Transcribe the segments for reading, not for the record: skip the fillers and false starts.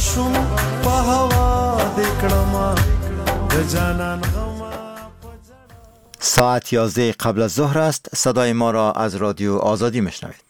شوم په هوا د کړما د جانان غما. ساعت 11 قبل از ظهر است. صدای ما را از رادیو آزادی میشنوید.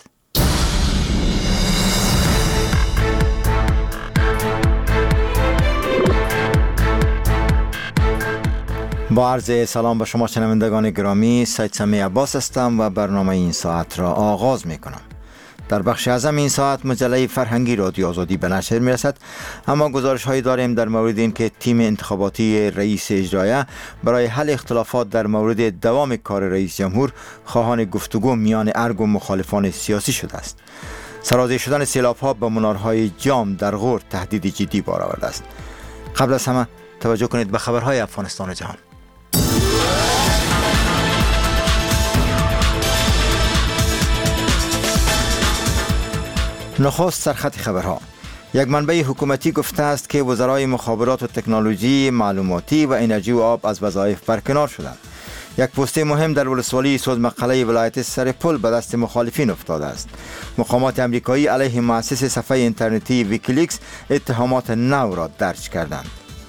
با عرض سلام به شما شنوندگان گرامی، سید سمی عباس هستم و برنامه این ساعت را آغاز می کنم. در بخش اعظم این ساعت مجله فرهنگی رادیو آزادی به نشر می رسد، اما گزارش هایی داریم در مورد این که تیم انتخاباتی رئیس اجرایه برای حل اختلافات در مورد دوام کار رئیس جمهور خواهان گفتگو میان ارگ و مخالفان سیاسی شده است. سرازیر شدن سیلاب‌ها به منارهای جام در غور تهدید جدی بار آورده است. قبل از همه توجه کنید به خبرهای افغانستان و جهان. نخست سرخط خبرها. یک منبع حکومتی گفته است که وزرای مخابرات و تکنولوژی، معلوماتی و انرژی و آب از وظایف برکنار شدند. یک پوسته مهم در ولسوالی سوزمقاله ولایت سرپل به دست مخالفین افتاده است. مقامات امریکایی علیه مؤسس صفحه اینترنتی ویکیلیکس اتهامات نو را درج کردند.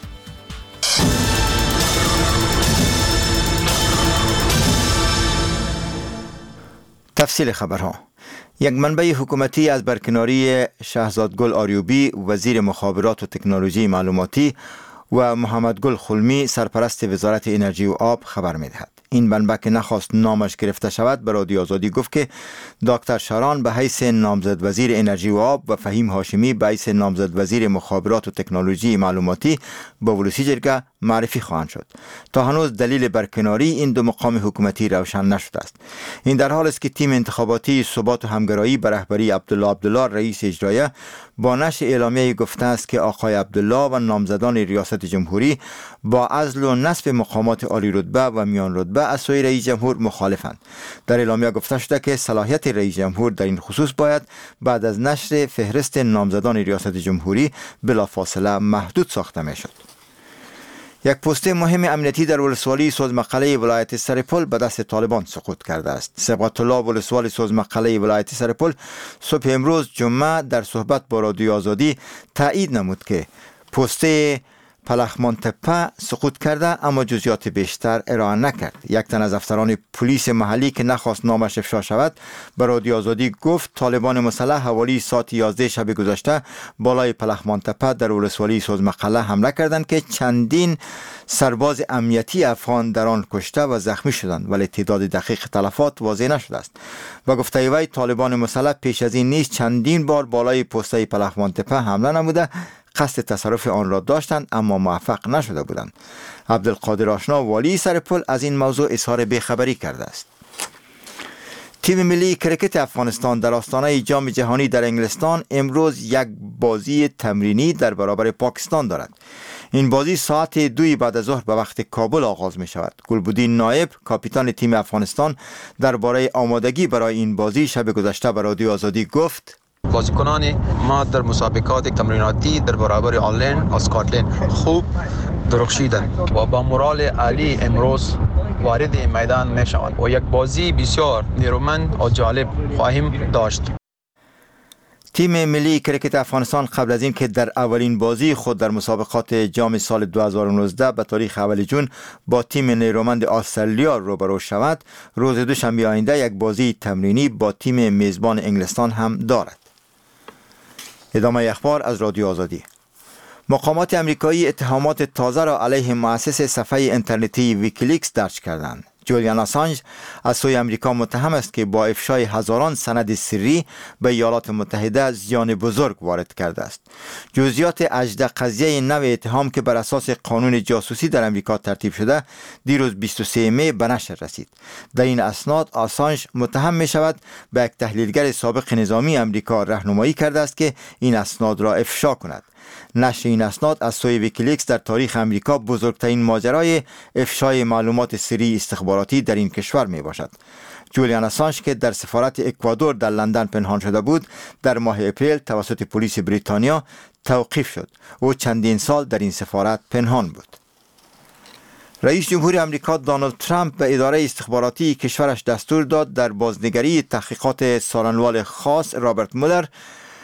تفصیل خبرها. یک منبع حکومتی از برکناری شهزاد گل آریوبی وزیر مخابرات و تکنولوژی معلوماتی و محمد گل خلمی سرپرست وزارت انرژی و آب خبر می‌دهد. این منبع که نخواست نامش گرفته شود به رادیو آزادی گفت که دکتر شاران به حیث نامزد وزیر انرژی و آب و فهیم هاشمی به حیث نامزد وزیر مخابرات و تکنولوژی معلوماتی به ولسی جرگه معرفی خواهند شد. تا هنوز دلیل برکناری این دو مقام حکومتی روشن نشده است. این در حال است که تیم انتخاباتی ثبات و همگرایی به رهبری عبدالله رئیس اجرایه با نشر اعلامیه گفته است که آقای عبدالله و نامزدان ریاست جمهوری با عزل و نصب مقامات عالی رتبه و میان رتبه از سوی رئیس جمهور مخالفند. در اعلامیه گفته شده که صلاحیت رئیس جمهور در این خصوص باید بعد از نشر فهرست نامزدان ریاست جمهوری بلافاصله محدود ساخته میشد. یک پوسته مهم امنیتی در ولسوالی سوزمقاله ولایت سرپل به دست طالبان سقوط کرده است. صبغت الله ولسوال سوزمقاله ولایت سرپل صبح امروز جمعه در صحبت با رادیو آزادی تایید نمود که پوسته پلخمان تپه سقوط کرده، اما جزئیات بیشتر ارائه نکرد. یک تن از افسران پلیس محلی که نخواست نامش افشا شود به رادیو آزادی گفت طالبان مسلح حوالی ساعت 11 شب گذشته بالای پلخمان تپه در ولسوالی سوزمقاله حمله کردند که چندین سرباز امنیتی افغان در آن کشته و زخمی شدند، ولی تعداد دقیق تلفات واضح نشده است. و گفته وی طالبان مسلح پیش از این نیز چندین بار بالای پسته پلخمان تپه حمله نموده قصد تصرف آن را داشتند، اما موفق نشده بودند. عبدالقادر آشنا والی سرپل از این موضوع اظهار بیخبری کرده است. تیم ملی کرکت افغانستان در آستانه جام جهانی در انگلستان امروز یک بازی تمرینی در برابر پاکستان دارد. این بازی ساعت 2 بعد از ظهر به وقت کابل آغاز می شود. گلبدین نایب کاپیتان تیم افغانستان درباره آمادگی برای این بازی شب گذشته به رادیو آزادی گفت: بازیکنان ما در مسابقات تمریناتی در برابر آیرلند و اسکاتلند خوب درخشیدند و با مورال عالی امروز وارد میدان می شوند و یک بازی بسیار نیرومند و جالب خواهیم داشت. تیم ملی کرکت افغانستان قبل از این که در اولین بازی خود در مسابقات جام سال 2019 به تاریخ اول جون با تیم نیرومند استرالیا روبرو شود، روز دوشنبه آینده یک بازی تمرینی با تیم میزبان انگلستان هم دارد. ادامه اخبار از رادیو آزادی. مقامات امریکایی اتهامات تازه را علیه مؤسس صفحه اینترنتی ویکیلیکس درج کردند. جولیان آسانج از سوی امریکا متهم است که با افشای هزاران سند سری به ایالات متحده زیان بزرگ وارد کرده است. جزئیات اجزا قضیه نو اتهام که بر اساس قانون جاسوسی در امریکا ترتیب شده دیروز 23 می به نشر رسید. در این اسناد آسانج متهم می شود به یک تحلیلگر سابق نظامی امریکا راهنمایی کرده است که این اسناد را افشا کند. نشر این اسناد از سوی ویکیلیکس در تاریخ امریکا بزرگترین ماجرای افشای معلومات سری استخباراتی در این کشور می باشد. جولیان آسانج که در سفارت اکوادور در لندن پنهان شده بود، در ماه اپریل توسط پلیس بریتانیا توقیف شد. او چندین سال در این سفارت پنهان بود. رئیس جمهور آمریکا دونالد ترامپ به اداره استخباراتی کشورش دستور داد در بازنگری تحقیقات سالنوال خاص رابرت مولر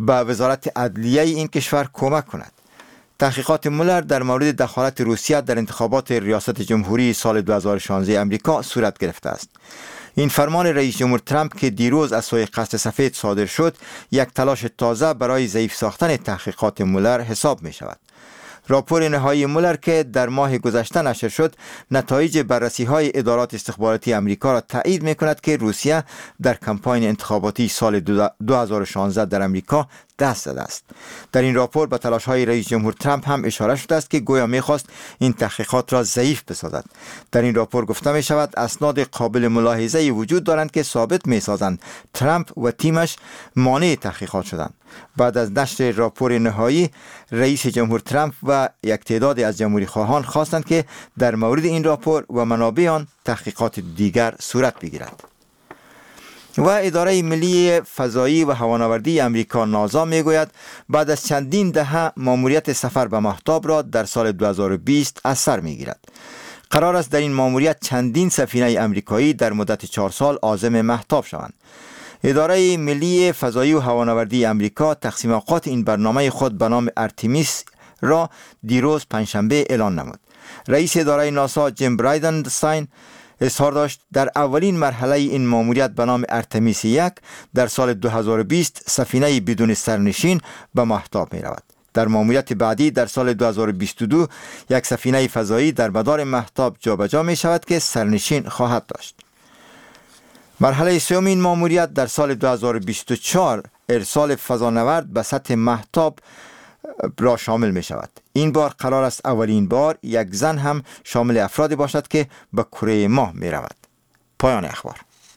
به وزارت عدلیه این کشور کمک کند. تحقیقات مولر در مورد دخالت روسیه در انتخابات ریاست جمهوری سال 2016 امریکا صورت گرفته است. این فرمان رئیس جمهور ترامپ که دیروز از سوی قصر سفید صادر شد، یک تلاش تازه برای ضعیف ساختن تحقیقات مولر حساب می شود. راپور نهایی مولر که در ماه گذشته نشر شد، نتایج بررسی‌های ادارات استخباراتی امریکا را تایید می‌کند که روسیه در کمپاین انتخاباتی سال 2016 در امریکا دست زده است. در این راپور به تلاش‌های رئیس جمهور ترامپ هم اشاره شده است که گویا می‌خواست این تحقیقات را ضعیف بسازد. در این راپور گفته می‌شود اسناد قابل ملاحظه‌ای وجود دارند که ثابت می‌سازند ترامپ و تیمش مانع تحقیقات شدند. بعد از نشر راپور نهایی، رئیس جمهور ترامپ و یک تعدادی از جمهوری خواهان خواستند که در مورد این راپور و منابع آن تحقیقات دیگر صورت بگیرد. و اداره ملی فضایی و هوانوردی امریکا ناسا میگوید بعد از چندین دهه ماموریت سفر به ماهتاب را در سال 2020 از سر میگیرد. قرار است در این ماموریت چندین سفینه امریکایی در مدت 4 سال عازم ماهتاب شوند. اداره ملی فضایی و هوانوردی امریکا تقسیم اوقات این برنامه خود به نام ارتمیس را دیروز پنجشنبه اعلان نمود. رئیس اداره ناسا جیم برایدنستاین اظهار داشت در اولین مرحله این ماموریت به نام ارتمیس 1 در سال 2020 سفینه بدون سرنشین به ماهتاب می رود. در ماموریت بعدی در سال 2022 یک سفینه فضایی در مدار ماهتاب جابجا می شود که سرنشین خواهد داشت. مرحله سوم این ماموریت در سال 2024 ارسال فضانورد به سطح ماهتاب را شامل می شود. این بار قرار است اولین بار یک زن هم شامل افرادی باشد که به کره ماه می رود. پایان اخبار.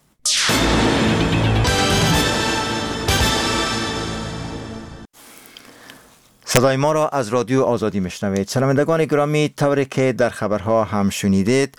صدای ما را از رادیو آزادی میشنوید. شنوندگان گرامی، طوری که در خبرها هم شنیدید،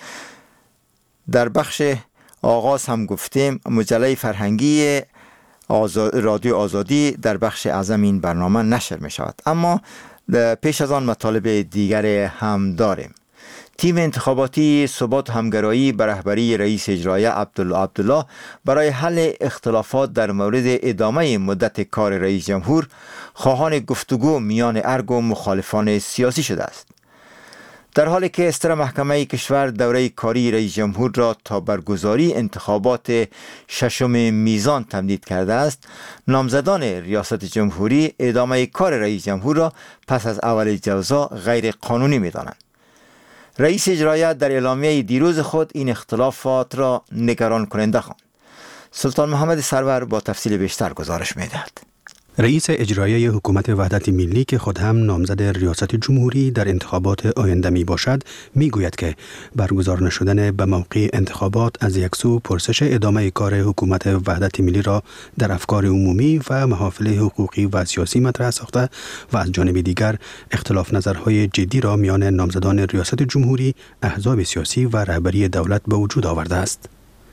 در بخش آغاز هم گفتیم مجله فرهنگی رادیو آزادی در بخش اعظم این برنامه نشر می شود، اما پیش از آن مطالب دیگر هم داریم. تیم انتخاباتی ثبات همگرایی به رهبری رئیس اجرایی عبدالله برای حل اختلافات در مورد ادامه مدت کار رئیس جمهور خواهان گفتگو میان ارگ و مخالفان سیاسی شده است. در حالی که استر محکمه کشور دوره کاری رئیس جمهور را تا برگزاری انتخابات ششم میزان تمدید کرده است، نامزدان ریاست جمهوری ادامه کار رئیس جمهور را پس از اول جوزا غیر قانونی می‌دانند. رئیس اجرایی در اعلامیه دیروز خود این اختلافات را نگران کننده خواند. سلطان محمد سرور با تفصیل بیشتر گزارش می‌دهد. رئیس اجرایی حکومت وحدت ملی که خود هم نامزد ریاست جمهوری در انتخابات آینده می باشد می گوید که برگزار نشدن به موقع انتخابات از یک سو پرسش ادامه کار حکومت وحدت ملی را در افکار عمومی و محافل حقوقی و سیاسی مطرح ساخته و از جانب دیگر اختلاف نظرهای جدی را میان نامزدان ریاست جمهوری، احزاب سیاسی و رهبری دولت به وجود آورده است.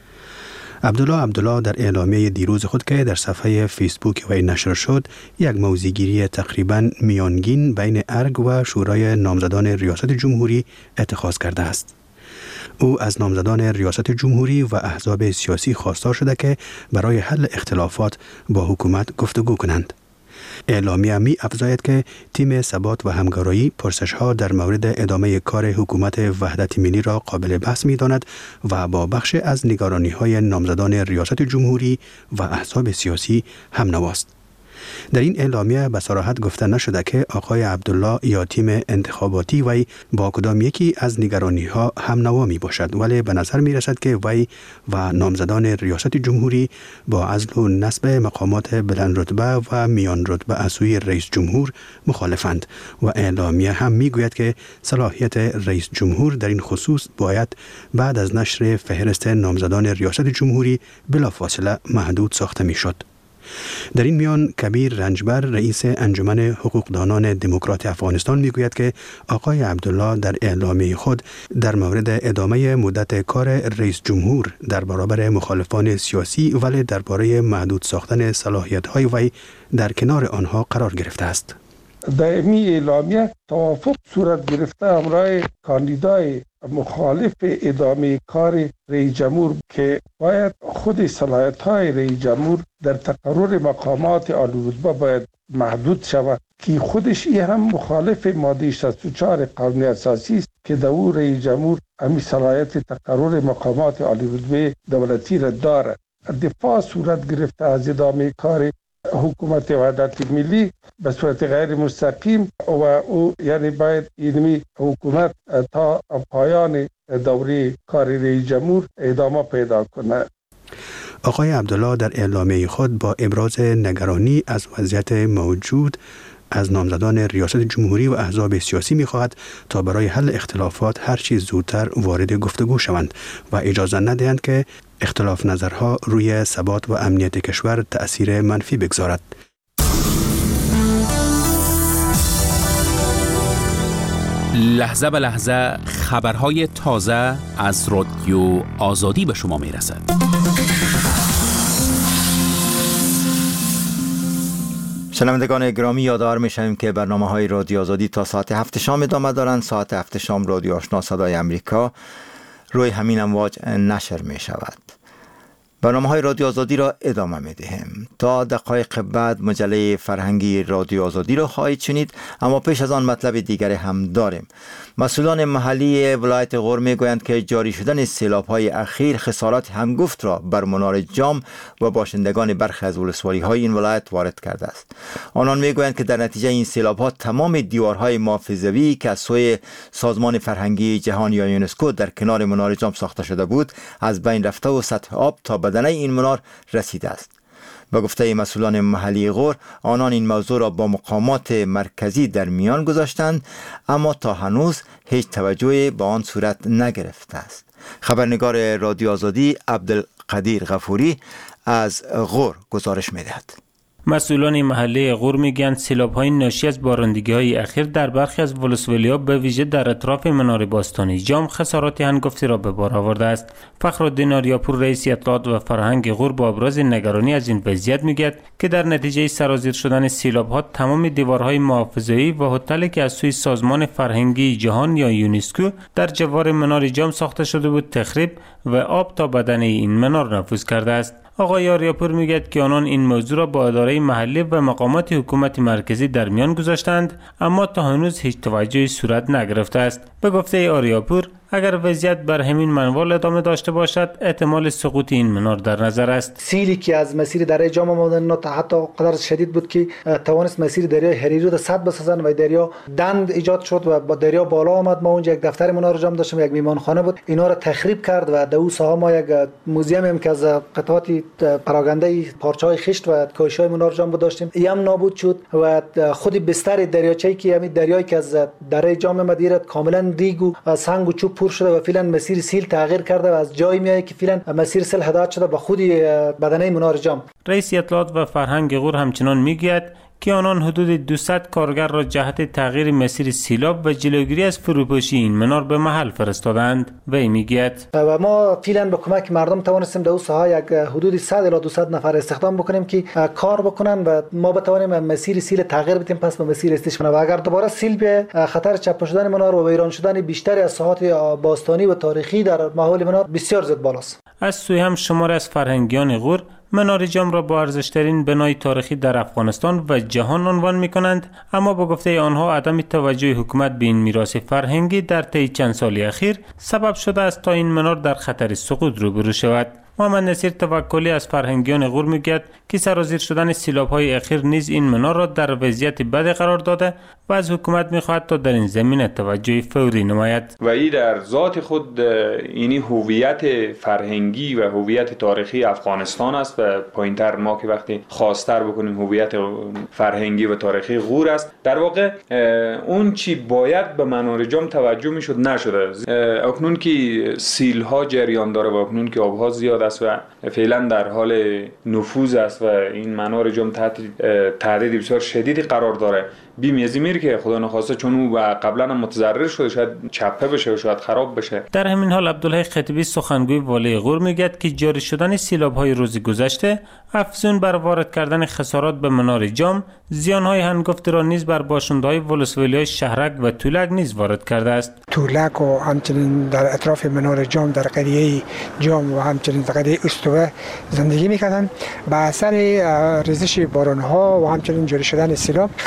عبدالله در اعلامیه دیروز خود که در صفحه فیسبوک وی نشر شد، یک موضع‌گیری تقریباً میانگین بین ارگ و شورای نامزدان ریاست جمهوری اتخاذ کرده است. او از نامزدان ریاست جمهوری و احزاب سیاسی خواستار شده که برای حل اختلافات با حکومت گفتگو کنند. اعلامیه می افزاید که تیم ثبات و همکاری پرسش‌ها در مورد ادامه کار حکومت وحدت ملی را قابل بحث می‌داند و با بخش از نگرانی‌های نامزدان ریاست جمهوری و احزاب سیاسی هم نواست. در این اعلامیه به صراحت گفته نشده که آقای عبدالله یا تیم انتخاباتی وی با کدام یکی از نگرانی‌ها هم نوا می باشد، ولی به نظر می رسد که وی و نامزدان ریاست جمهوری با عزل و نصب مقامات بلند رتبه و میان رتبه از سوی رئیس جمهور مخالفند و اعلامیه هم می گوید که صلاحیت رئیس جمهور در این خصوص باید بعد از نشر فهرست نامزدان ریاست جمهوری بلافاصله محدود ساخته می شد. در این میان کبیر رنجبر رئیس انجمن حقوقدانان دموکرات افغانستان میگوید که آقای عبدالله در اعلامیه خود در مورد ادامه مدت کار رئیس جمهور در برابر مخالفان سیاسی ولی درباره محدود ساختن صلاحیت‌های وی در کنار آنها قرار گرفته است. دائمی اعلامیه توافق صورت گرفته همراه کاندیدای مخالف ادامه کار رئیس جمهور که باید خود صلاحیت‌های رئیس جمهور در تقرر مقامات عالی رتبه باید محدود شود که خودش هم مخالف ماده 64 قانون اساسی است که دور رئیس جمهور همین صلاحیت تقرر مقامات عالی رتبه دولتی را دارد. دفاع صورت گرفته از ادامه کار حکومت وحدت ملی به صورت غیر مستقیم و او یعنی باید اینمی حکومت تا پایان دوره کار رئیس جمهور ادامه پیدا کنه. آقای عبدالله در اعلامیه خود با ابراز نگرانی از وضعیت موجود از نامزدان ریاست جمهوری و احزاب سیاسی می‌خواهد تا برای حل اختلافات هر چیز زودتر وارد گفتگو شوند و اجازه ندهند که اختلاف نظرها روی ثبات و امنیت کشور تأثیر منفی بگذارد. لحظه به لحظه خبرهای تازه از رادیو آزادی به شما میرسد. شنوندگان گرامی، یادآور میشویم که برنامه‌های رادیو آزادی تا ساعت 7 شام ادامه دارند. ساعت 7 شام رادیو آشنا صدای امریکا روی همین امواج نشر می شود. برنامه‌های رادیو آزادی را ادامه می‌دهیم. تا دقایق بعد مجله فرهنگی رادیو آزادی را خواهید شنید، اما پیش از آن مطلب دیگری هم داریم. مسئولان محلی ولایت غور میگویند که جاری شدن سیلاب‌های اخیر خسارات هنگفت را بر منار جام و باشندگان برخی از ولسوالی‌های این ولایت وارد کرده است. آنان میگویند که در نتیجه این سیلاب‌ها تمام دیوارهای محافظوی که از سوی سازمان فرهنگی جهان یا یونسکو در کنار منار جام ساخته شده بود از بین رفته و سطح آب تا بدنه این منار رسیده است. به گفته مسئولان محلی غور، آنان این موضوع را با مقامات مرکزی در میان گذاشتند، اما تا هنوز هیچ توجهی به آن صورت نگرفته است. خبرنگار رادیو آزادی عبدالقدیر غفوری از غور گزارش می‌دهد. مسئولان محله غور میگن سیلاب‌های ناشی از بارندگی‌های اخیر در برخی از ولسوالی‌ها به ویژه در اطراف منار باستانی جام خسارات هنگفتی را به بار آورده است. فخرالدین آریاپور رئیس اطلاعات و فرهنگ غور با ابراز نگرانی از این وضعیت میگه که در نتیجه سرازیر شدن سیلاب‌ها تمام دیوارهای محافظه‌ای و هتلی که از سوی سازمان فرهنگی جهان یا یونسکو در جوار منار جام ساخته شده بود تخریب و آب تا بدن این منار نفوذ کرده است. آقای آریاپور میگه که آنان این موضوع را با اداره محلی و مقامات حکومت مرکزی در میان گذاشتند، اما تا هنوز هیچ توجهی صورت نگرفته است. به گفته آریاپور، اگر وضعیت بر همین منوال ادامه داشته باشد، احتمال سقوط این منار در نظر است. سیلی که از مسیر دریای جام آمدن حتی قدر شدید بود که توانست مسیر دریای هریرو را سد بسازن و دریا دند ایجاد شد و با دریا بالا آمد. ما اونجا یک دفتر منار جام داشتیم، یک میمانخانه بود، اینا را تخریب کرد و در اون ساحه ما یک موزیم هم که از قطعات پراگنده پارچه‌های خشت و کاشی‌های منار جام داشتیم، هم نابود شد و خود بستر دریاچه‌ای که همین دریایی که از دره جام مدیرت کاملا ریگ و سنگ و چوب پر شده و فعلا مسیر سیل تغییر کرده و از جایی میاد که فعلا مسیر سیل هدایت شده به خود بدنه منار جام. رئیس اطلاعات و فرهنگ غور همچنان میگوید که آنان حدود 200 کارگر را جهت تغییر مسیر سیلاب و جلوگیری از فروپاشی این منار به محل فرستادند. وی میگوید و ما فعلا به کمک مردم توانستیم در اون ساحه یک حدود 100 الی 200 نفر استخدام بکنیم که کار بکنن و ما بتوانیم مسیر سیل تغییر بدیم پس به مسیر استیشن و اگر دوباره سیل به خطر چپا شدن منار و ویران شدن بیشتر از ساحات باستانی و تاریخی در ماحول منار بسیار زیاد بالاست. از سوی هم شمار از فرهنگیان غور منار جام را با ارزشترین بنای تاریخی در افغانستان و جهان عنوان می‌کنند، اما با گفته آنها عدم توجه حکومت به این میراث فرهنگی در طی چند سال اخیر سبب شده است تا این منار در خطر سقوط روبرو شود. محمد نصیر توکلی از فرهنگیان غور میگوید که سرازیر شدن سیلاب‌های اخیر نیز این منار را در وضعیت بد قرار داده و از حکومت می‌خواهد تا در این زمینه توجه فوری نماید. و این در ذات خود اینی هویت فرهنگی و هویت تاریخی افغانستان است و پایین‌تر ما که وقتی خواستر بکنیم هویت فرهنگی و تاریخی غور است. در واقع اون چی باید به منار جام توجه می‌شد نشده. اکنون که سیل‌ها جریان داره و اکنون که آب‌ها زیاد است و فعلا در حال نفوذ است و این منار جام تحت تهدید بسیار شدیدی قرار داره، بیم از این میره که خدا نخواسته چون او قبلا هم متضرر شده شاید چپه بشه و شاید خراب بشه. در همین حال عبدالحی خطیبی سخنگوی والی غور میگوید که جاری شدن سیلاب‌های روز گذشته افزون بر وارد کردن خسارات به منار جام، زیان‌های هنگفته را نیز بر باشنده‌های ولسوالی‌های شهرک و تولک نیز وارد کرده است. تولک و همچنین در اطراف منار جام در قریه جام و همچنین در قریه استوه زندگی می‌کردند. با اثر ریزش باران‌ها و همچنین جاری شدن سیلاب